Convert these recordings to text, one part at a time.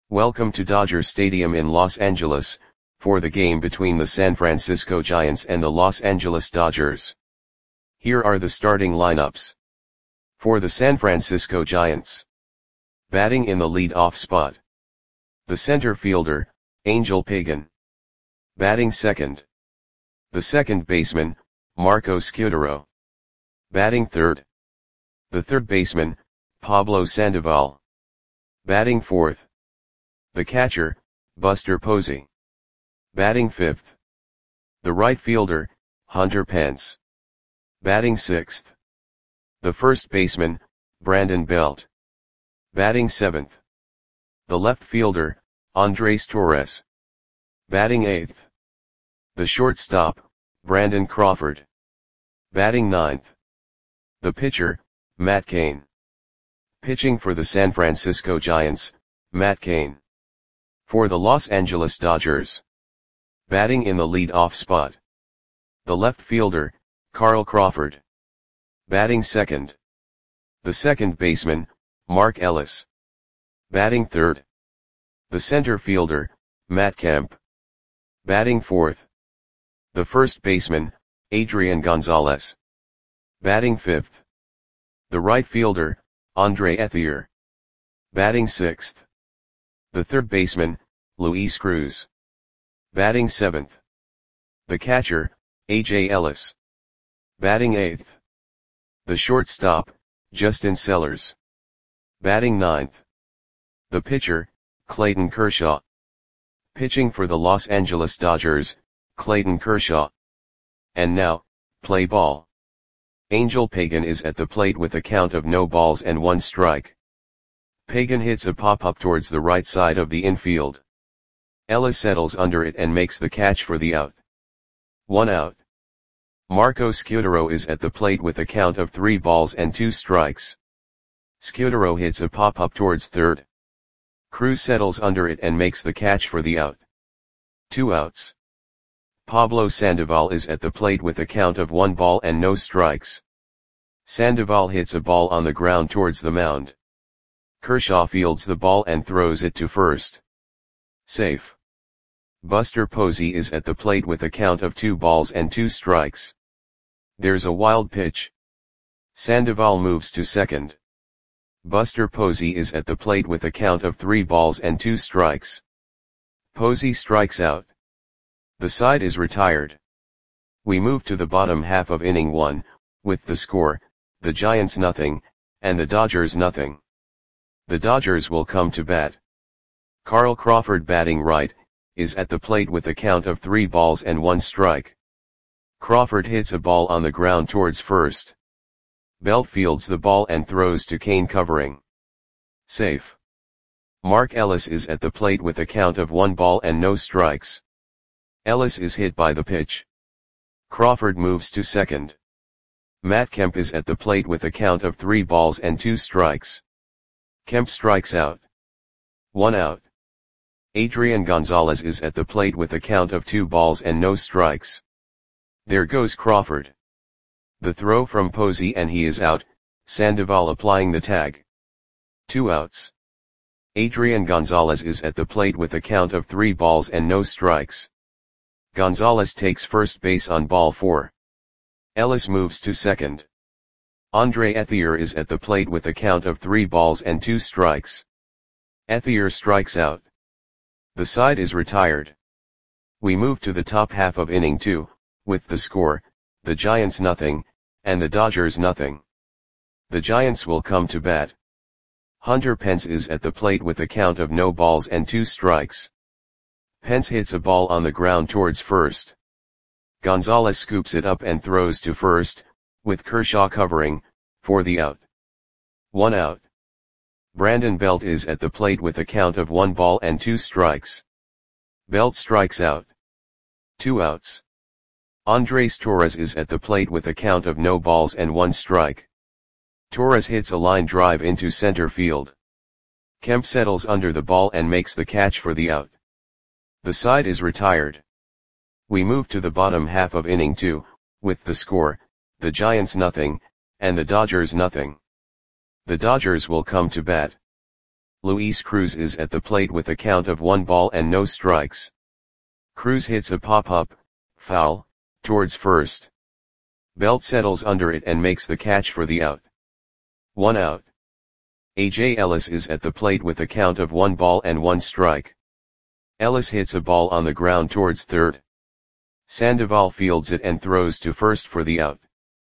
Welcome to Dodger Stadium in Los Angeles, for the game between the San Francisco Giants and the Los Angeles Dodgers. Here are the starting lineups. For the San Francisco Giants. Batting in the lead-off spot. The center fielder, Angel Pagan. Batting second. The second baseman, Marco Scutaro. Batting third. The third baseman, Pablo Sandoval. Batting fourth. The catcher, Buster Posey. Batting fifth. The right fielder, Hunter Pence. Batting sixth. The first baseman, Brandon Belt. Batting seventh. The left fielder, Andres Torres. Batting eighth. The shortstop, Brandon Crawford. Batting ninth. The pitcher, Matt Cain. Pitching for the San Francisco Giants, Matt Cain. For the Los Angeles Dodgers. Batting in the lead-off spot. The left fielder, Carl Crawford. Batting second. The second baseman, Mark Ellis. Batting third. The center fielder, Matt Kemp. Batting fourth. The first baseman, Adrian Gonzalez. Batting fifth. The right fielder, Andre Ethier. Batting sixth. The third baseman, Luis Cruz. Batting seventh. The catcher, A.J. Ellis. Batting eighth. The shortstop, Justin Sellers. Batting ninth. The pitcher, Clayton Kershaw. Pitching for the Los Angeles Dodgers, Clayton Kershaw. And now, play ball. Angel Pagan is at the plate with a count of no balls and one strike. Pagan hits a pop-up towards the right side of the infield. Ellis settles under it and makes the catch for the out. 1 out. Marco Scutaro is at the plate with a count of 3 balls and 2 strikes. Scutaro hits a pop-up towards third. Cruz settles under it and makes the catch for the out. 2 outs. Pablo Sandoval is at the plate with a count of 1 ball and no strikes. Sandoval hits a ball on the ground towards the mound. Kershaw fields the ball and throws it to first. Safe. Buster Posey is at the plate with a count of 2 balls and 2 strikes. There's a wild pitch. Sandoval moves to second. Buster Posey is at the plate with a count of 3 balls and 2 strikes. Posey strikes out. The side is retired. We move to the bottom half of inning 1, with the score, the Giants nothing, and the Dodgers nothing. The Dodgers will come to bat. Carl Crawford batting right, is at the plate with a count of 3 balls and 1 strike. Crawford hits a ball on the ground towards first. Belt fields the ball and throws to Cain covering. Safe. Mark Ellis is at the plate with a count of 1 ball and no strikes. Ellis is hit by the pitch. Crawford moves to second. Matt Kemp is at the plate with a count of 3 balls and 2 strikes. Kemp strikes out. 1 out. Adrian Gonzalez is at the plate with a count of 2 balls and no strikes. There goes Crawford. The throw from Posey and he is out, Sandoval applying the tag. 2 outs. Adrian Gonzalez is at the plate with a count of 3 balls and no strikes. Gonzalez takes first base on ball 4. Ellis moves to second. Andre Ethier is at the plate with a count of 3 balls and 2 strikes. Ethier strikes out. The side is retired. We move to the top half of inning 2, with the score, the Giants nothing, and the Dodgers nothing. The Giants will come to bat. Hunter Pence is at the plate with a count of no balls and 2 strikes. Pence hits a ball on the ground towards first. Gonzalez scoops it up and throws to first, with Kershaw covering, for the out. 1 out. Brandon Belt is at the plate with a count of 1 ball and 2 strikes. Belt strikes out. 2 outs. Andres Torres is at the plate with a count of no balls and 1 strike. Torres hits a line drive into center field. Kemp settles under the ball and makes the catch for the out. The side is retired. We move to the bottom half of inning 2, with the score, the Giants nothing, and the Dodgers nothing. The Dodgers will come to bat. Luis Cruz is at the plate with a count of 1 ball and no strikes. Cruz hits a pop-up, foul, towards first. Belt settles under it and makes the catch for the out. 1 out. A.J. Ellis is at the plate with a count of 1 ball and 1 strike. Ellis hits a ball on the ground towards third. Sandoval fields it and throws to first for the out.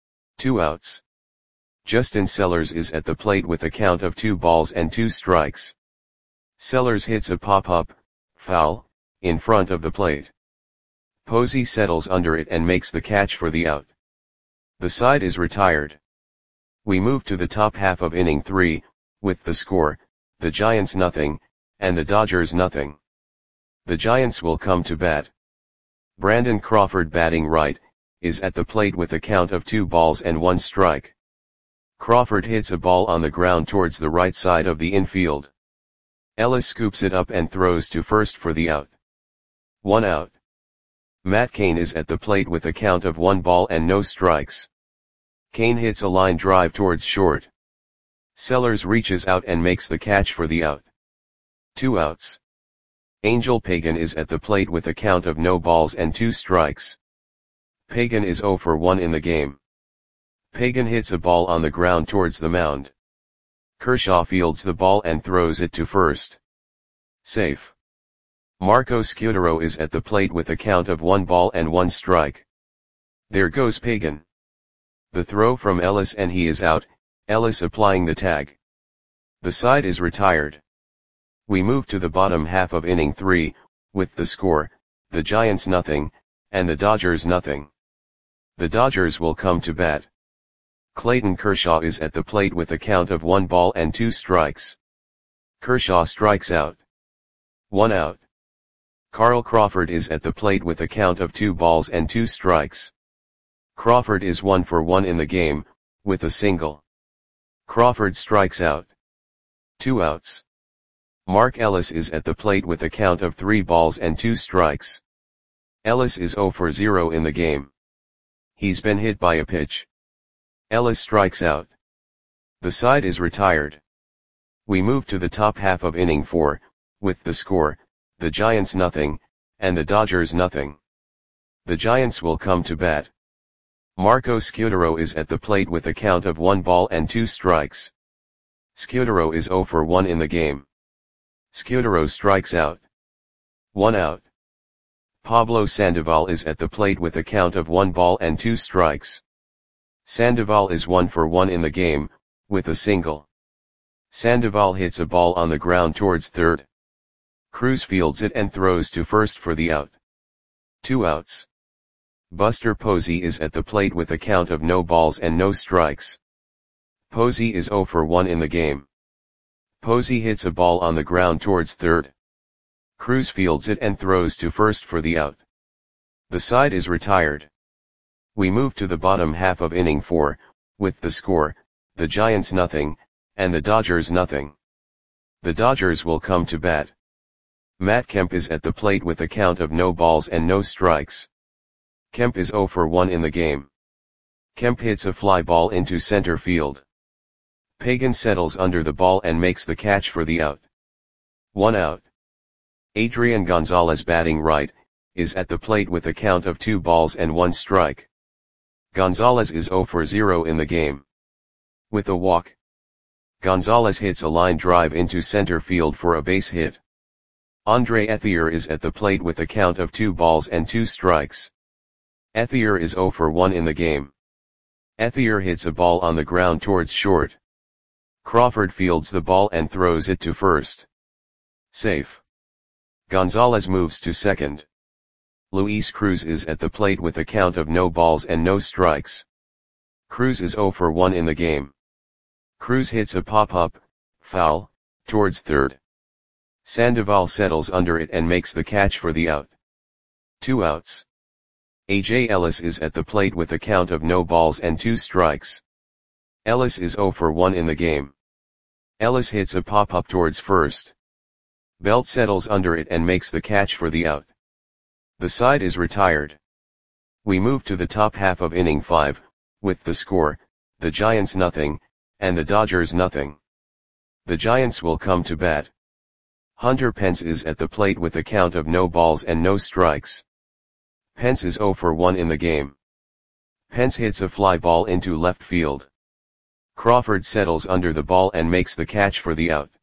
2 outs. Justin Sellers is at the plate with a count of 2 balls and 2 strikes. Sellers hits a pop-up, foul, in front of the plate. Posey settles under it and makes the catch for the out. The side is retired. We move to the top half of inning 3, with the score, the Giants nothing, and the Dodgers nothing. The Giants will come to bat. Brandon Crawford, batting right, is at the plate with a count of 2 balls and 1 strike. Crawford hits a ball on the ground towards the right side of the infield. Ellis scoops it up and throws to first for the out. 1 out. Matt Cain is at the plate with a count of 1 ball and no strikes. Cain hits a line drive towards short. Sellers reaches out and makes the catch for the out. 2 outs. Angel Pagan is at the plate with a count of no balls and 2 strikes. Pagan is 0 for 1 in the game. Pagan hits a ball on the ground towards the mound. Kershaw fields the ball and throws it to first. Safe. Marco Scutaro is at the plate with a count of 1 ball and 1 strike. There goes Pagan. The throw from Ellis and he is out, Ellis applying the tag. The side is retired. We move to the bottom half of inning 3, with the score, the Giants nothing, and the Dodgers nothing. The Dodgers will come to bat. Clayton Kershaw is at the plate with a count of 1 ball and 2 strikes. Kershaw strikes out. 1 out. Carl Crawford is at the plate with a count of 2 balls and 2 strikes. Crawford is 1 for 1 in the game, with a single. Crawford strikes out. 2 outs. Mark Ellis is at the plate with a count of 3 balls and 2 strikes. Ellis is 0 for 0 in the game. He's been hit by a pitch. Ellis strikes out. The side is retired. We move to the top half of inning 4, with the score, the Giants nothing, and the Dodgers nothing. The Giants will come to bat. Marco Scutaro is at the plate with a count of 1 ball and 2 strikes. Scutaro is 0 for 1 in the game. Scutaro strikes out. 1 out. Pablo Sandoval is at the plate with a count of 1 ball and 2 strikes. Sandoval is 1 for 1 in the game, with a single. Sandoval hits a ball on the ground towards third. Cruz fields it and throws to first for the out. 2 outs. Buster Posey is at the plate with a count of no balls and no strikes. Posey is 0 for 1 in the game. Posey hits a ball on the ground towards third. Cruz fields it and throws to first for the out. The side is retired. We move to the bottom half of inning 4, with the score, the Giants nothing, and the Dodgers nothing. The Dodgers will come to bat. Matt Kemp is at the plate with a count of no balls and no strikes. Kemp is 0 for 1 in the game. Kemp hits a fly ball into center field. Pagan settles under the ball and makes the catch for the out. 1 out. Adrian Gonzalez, batting right, is at the plate with a count of 2 balls and 1 strike. Gonzalez is 0 for 0 in the game. With a walk, Gonzalez hits a line drive into center field for a base hit. Andre Ethier is at the plate with a count of 2 balls and 2 strikes. Ethier is 0 for 1 in the game. Ethier hits a ball on the ground towards short. Crawford fields the ball and throws it to first. Safe. Gonzalez moves to second. Luis Cruz is at the plate with a count of no balls and no strikes. Cruz is 0 for 1 in the game. Cruz hits a pop-up, foul, towards third. Sandoval settles under it and makes the catch for the out. 2 outs. A.J. Ellis is at the plate with a count of no balls and 2 strikes. Ellis is 0 for 1 in the game. Ellis hits a pop-up towards first. Belt settles under it and makes the catch for the out. The side is retired. We move to the top half of inning 5, with the score, the Giants nothing, and the Dodgers nothing. The Giants will come to bat. Hunter Pence is at the plate with a count of no balls and no strikes. Pence is 0 for 1 in the game. Pence hits a fly ball into left field. Crawford settles under the ball and makes the catch for the out.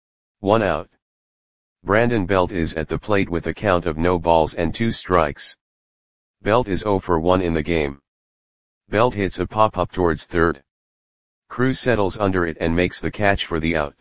1 out. Brandon Belt is at the plate with a count of no balls and 2 strikes. Belt is 0 for 1 in the game. Belt hits a pop-up towards third. Cruz settles under it and makes the catch for the out.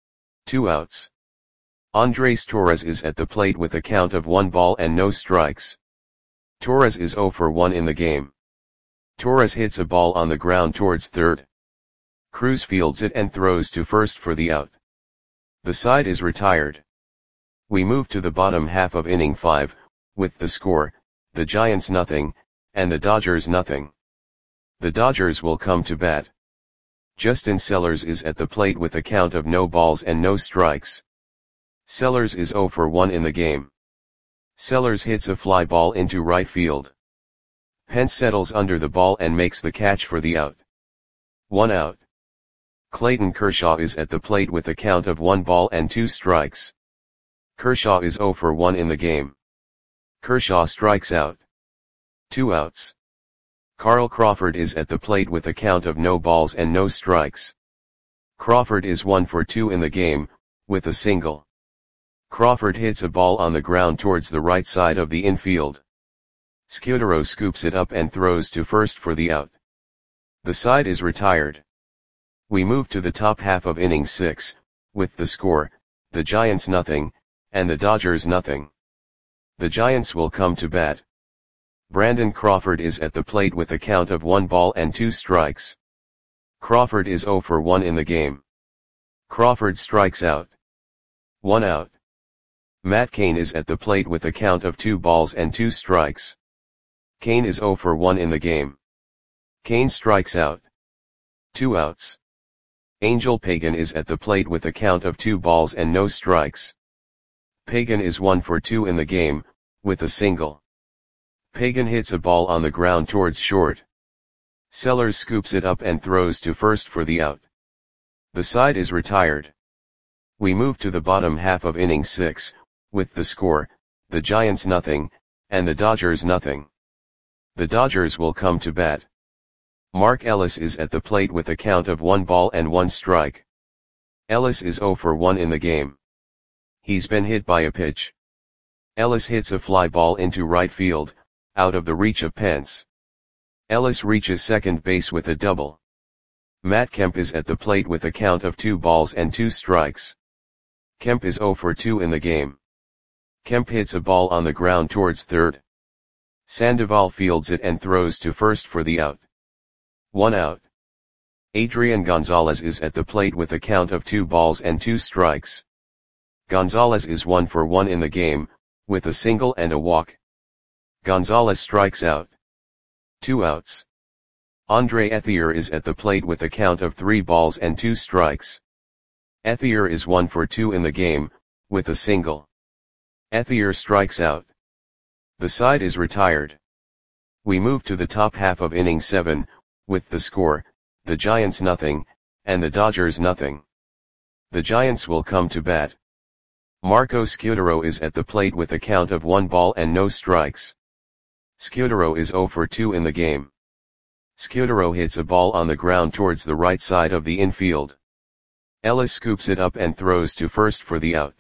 2 outs. Andres Torres is at the plate with a count of 1 ball and no strikes. Torres is 0 for 1 in the game. Torres hits a ball on the ground towards third. Cruz fields it and throws to first for the out. The side is retired. We move to the bottom half of inning 5, with the score, the Giants nothing, and the Dodgers nothing. The Dodgers will come to bat. Justin Sellers is at the plate with a count of no balls and no strikes. Sellers is 0 for 1 in the game. Sellers hits a fly ball into right field. Pence settles under the ball and makes the catch for the out. 1 out. Clayton Kershaw is at the plate with a count of 1 ball and 2 strikes. Kershaw is 0 for 1 in the game. Kershaw strikes out. 2 outs. Carl Crawford is at the plate with a count of no balls and no strikes. Crawford is 1 for 2 in the game, with a single. Crawford hits a ball on the ground towards the right side of the infield. Scudero scoops it up and throws to first for the out. The side is retired. We move to the top half of inning 6, with the score, the Giants nothing, and the Dodgers nothing. The Giants will come to bat. Brandon Crawford is at the plate with a count of 1 ball and 2 strikes. Crawford is 0 for 1 in the game. Crawford strikes out. 1 out. Matt Cain is at the plate with a count of 2 balls and 2 strikes. Cain is 0 for 1 in the game. Cain strikes out. 2 outs. Angel Pagan is at the plate with a count of 2 balls and no strikes. Pagan is 1 for 2 in the game, with a single. Pagan hits a ball on the ground towards short. Sellers scoops it up and throws to first for the out. The side is retired. We move to the bottom half of inning 6, with the score, the Giants nothing, and the Dodgers nothing. The Dodgers will come to bat. Mark Ellis is at the plate with a count of 1 ball and 1 strike. Ellis is 0 for 1 in the game. He's been hit by a pitch. Ellis hits a fly ball into right field, out of the reach of Pence. Ellis reaches second base with a double. Matt Kemp is at the plate with a count of 2 balls and 2 strikes. Kemp is 0 for 2 in the game. Kemp hits a ball on the ground towards third. Sandoval fields it and throws to first for the out. 1 out. Adrian Gonzalez is at the plate with a count of 2 balls and 2 strikes. Gonzalez is 1 for 1 in the game, with a single and a walk. Gonzalez strikes out. 2 outs. Andre Ethier is at the plate with a count of 3 balls and 2 strikes. Ethier is 1 for 2 in the game, with a single. Ethier strikes out. The side is retired. We move to the top half of inning 7, with the score, the Giants nothing, and the Dodgers nothing. The Giants will come to bat. Marco Scudero is at the plate with a count of 1 ball and no strikes. Scudero is 0 for 2 in the game. Scudero hits a ball on the ground towards the right side of the infield. Ellis scoops it up and throws to first for the out.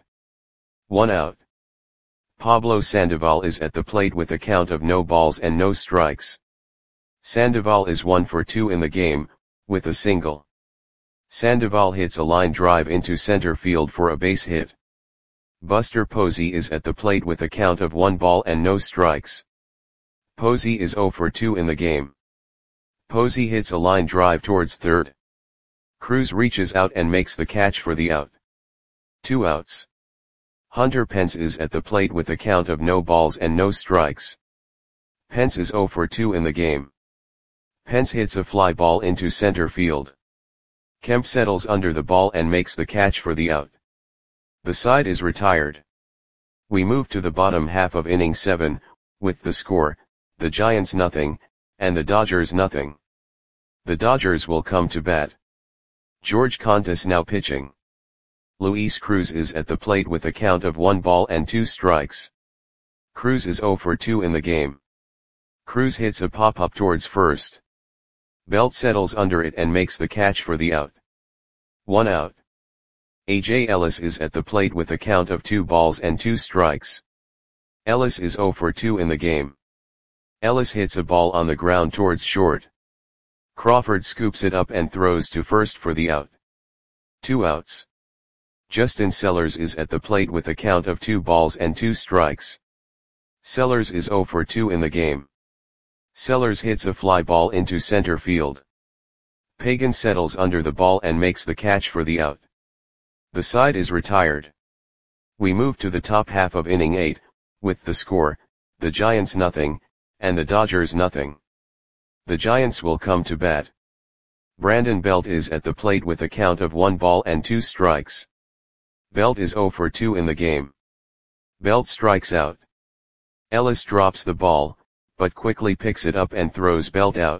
1 out. Pablo Sandoval is at the plate with a count of no balls and no strikes. Sandoval is 1 for 2 in the game, with a single. Sandoval hits a line drive into center field for a base hit. Buster Posey is at the plate with a count of 1 ball and no strikes. Posey is 0 for 2 in the game. Posey hits a line drive towards third. Cruz reaches out and makes the catch for the out. 2 outs. Hunter Pence is at the plate with a count of no balls and no strikes. Pence is 0 for 2 in the game. Pence hits a fly ball into center field. Kemp settles under the ball and makes the catch for the out. The side is retired. We move to the bottom half of inning 7, with the score, the Giants nothing, and the Dodgers nothing. The Dodgers will come to bat. George Contis now pitching. Luis Cruz is at the plate with a count of 1 ball and 2 strikes. Cruz is 0 for 2 in the game. Cruz hits a pop-up towards first. Belt settles under it and makes the catch for the out. 1 out. A.J. Ellis is at the plate with a count of 2 balls and 2 strikes. Ellis is 0 for 2 in the game. Ellis hits a ball on the ground towards short. Crawford scoops it up and throws to first for the out. 2 outs. Justin Sellers is at the plate with a count of 2 balls and 2 strikes. Sellers is 0 for 2 in the game. Sellers hits a fly ball into center field. Pagan settles under the ball and makes the catch for the out. The side is retired. We move to the top half of inning 8, with the score, the Giants nothing, and the Dodgers nothing. The Giants will come to bat. Brandon Belt is at the plate with a count of 1 ball and 2 strikes. Belt is 0 for 2 in the game. Belt strikes out. Ellis drops the ball, but quickly picks it up and throws Belt out.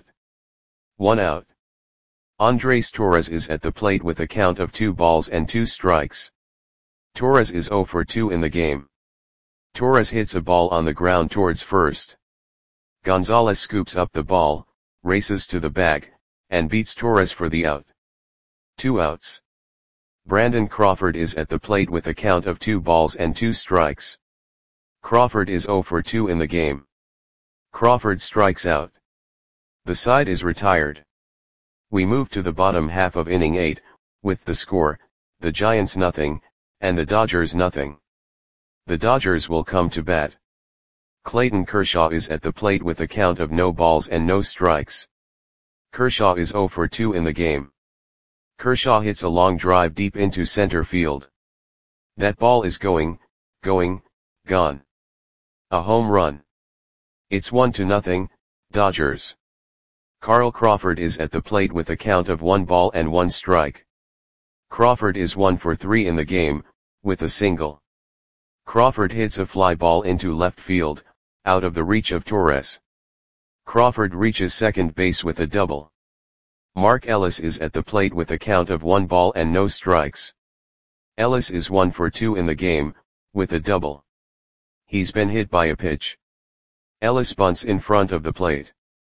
1 out. Andres Torres is at the plate with a count of 2 balls and 2 strikes. Torres is 0 for 2 in the game. Torres hits a ball on the ground towards first. Gonzalez scoops up the ball, races to the bag, and beats Torres for the out. 2 outs. Brandon Crawford is at the plate with a count of 2 balls and 2 strikes. Crawford is 0 for 2 in the game. Crawford strikes out. The side is retired. We move to the bottom half of inning 8, with the score, the Giants nothing, and the Dodgers nothing. The Dodgers will come to bat. Clayton Kershaw is at the plate with a count of no balls and no strikes. Kershaw is 0 for 2 in the game. Kershaw hits a long drive deep into center field. That ball is gone. A home run. It's 1-0, Dodgers. Carl Crawford is at the plate with a count of 1 ball and 1 strike. Crawford is 1 for 3 in the game, with a single. Crawford hits a fly ball into left field, out of the reach of Torres. Crawford reaches second base with a double. Mark Ellis is at the plate with a count of 1 ball and no strikes. Ellis is 1 for 2 in the game, with a double. He's been hit by a pitch. Ellis bunts in front of the plate.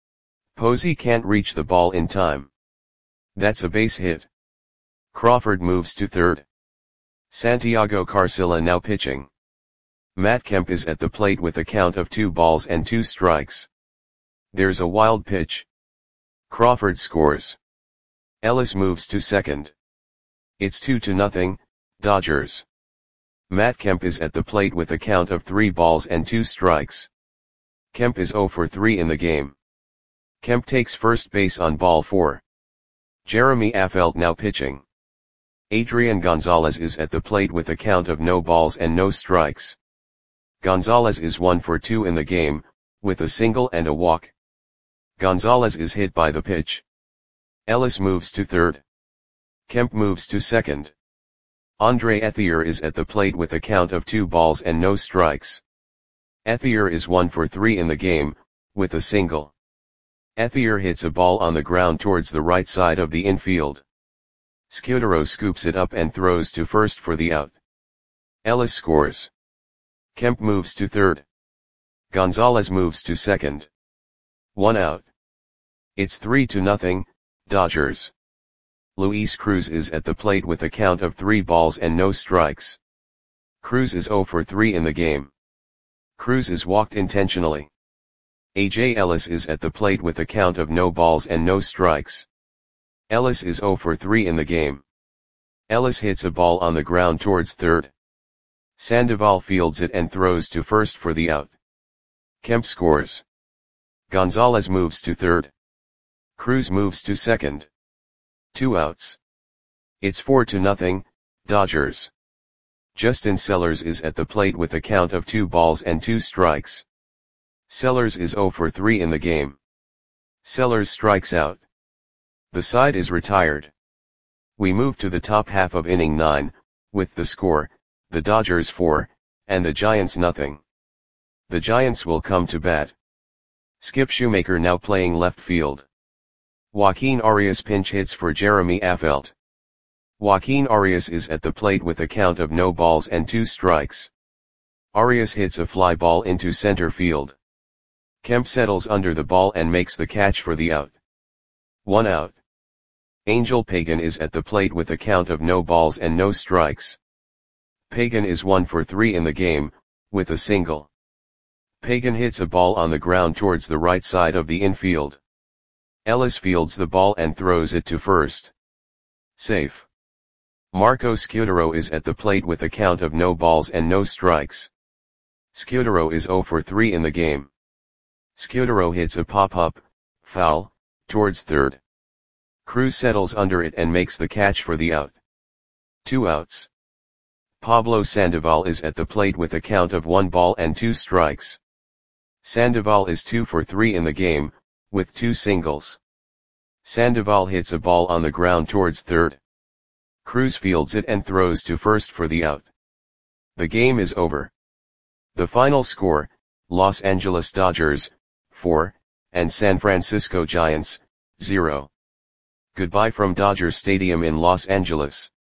Posey can't reach the ball in time. That's a base hit. Crawford moves to third. Santiago Carcilla now pitching. Matt Kemp is at the plate with a count of 2 balls and 2 strikes. There's a wild pitch. Crawford scores. Ellis moves to second. It's 2-0, Dodgers. Matt Kemp is at the plate with a count of 3 balls and 2 strikes. Kemp is 0 for 3 in the game. Kemp takes first base on ball 4. Jeremy Affeldt now pitching. Adrian Gonzalez is at the plate with a count of no balls and no strikes. Gonzalez is 1 for 2 in the game, with a single and a walk. Gonzalez is hit by the pitch. Ellis moves to third. Kemp moves to second. Andre Ethier is at the plate with a count of 2 balls and no strikes. Ethier is 1 for 3 in the game, with a single. Ethier hits a ball on the ground towards the right side of the infield. Scudero scoops it up and throws to first for the out. Ellis scores. Kemp moves to third. Gonzalez moves to second. 1 out. It's 3-0, Dodgers. Luis Cruz is at the plate with a count of 3 balls and no strikes. Cruz is 0 for 3 in the game. Cruz is walked intentionally. A.J. Ellis is at the plate with a count of no balls and no strikes. Ellis is 0 for 3 in the game. Ellis hits a ball on the ground towards third. Sandoval fields it and throws to first for the out. Kemp scores. Gonzalez moves to third. Cruz moves to second. 2 outs. It's 4-0, Dodgers. Justin Sellers is at the plate with a count of 2 balls and 2 strikes. Sellers is 0 for 3 in the game. Sellers strikes out. The side is retired. We move to the top half of inning 9, with the score, the Dodgers 4, and the Giants nothing. The Giants will come to bat. Skip Shoemaker now playing left field. Joaquin Arias pinch hits for Jeremy Affeldt. Joaquin Arias is at the plate with a count of no balls and 2 strikes. Arias hits a fly ball into center field. Kemp settles under the ball and makes the catch for the out. 1 out. Angel Pagan is at the plate with a count of no balls and no strikes. Pagan is 1 for 3 in the game, with a single. Pagan hits a ball on the ground towards the right side of the infield. Ellis fields the ball and throws it to first. Safe. Marco Scutaro is at the plate with a count of no balls and no strikes. Scutaro is 0 for 3 in the game. Scutaro hits a pop-up, foul, towards third. Cruz settles under it and makes the catch for the out. 2 outs. Pablo Sandoval is at the plate with a count of 1 ball and 2 strikes. Sandoval is 2 for 3 in the game, with 2 singles. Sandoval hits a ball on the ground towards third. Cruz fields it and throws to first for the out. The game is over. The final score, Los Angeles Dodgers, 4, and San Francisco Giants, 0. Goodbye from Dodger Stadium in Los Angeles.